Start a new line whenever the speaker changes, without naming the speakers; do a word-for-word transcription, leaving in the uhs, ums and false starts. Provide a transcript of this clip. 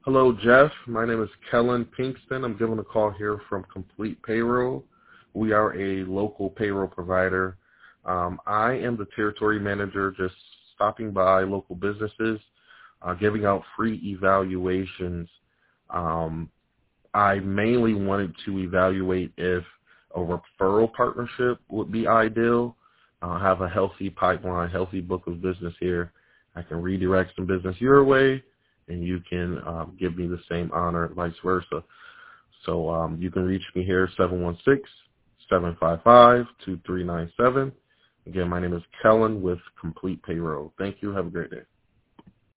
Hello, Jeff. My name is Kellen Pinkston. I'm giving a call here from Complete Payroll. We are a local payroll provider. Um, I am the territory manager, just stopping by local businesses, uh, giving out free evaluations. Um, I mainly wanted to evaluate if a referral partnership would be ideal. Uh, have a healthy pipeline, healthy book of business here. I can redirect some business your way, and you can um, give me the same honor, vice versa. So um, you can reach me here, seven one six, seven five five, two three nine seven. Again, my name is Kellen with Complete Payroll. Thank you. Have a great day.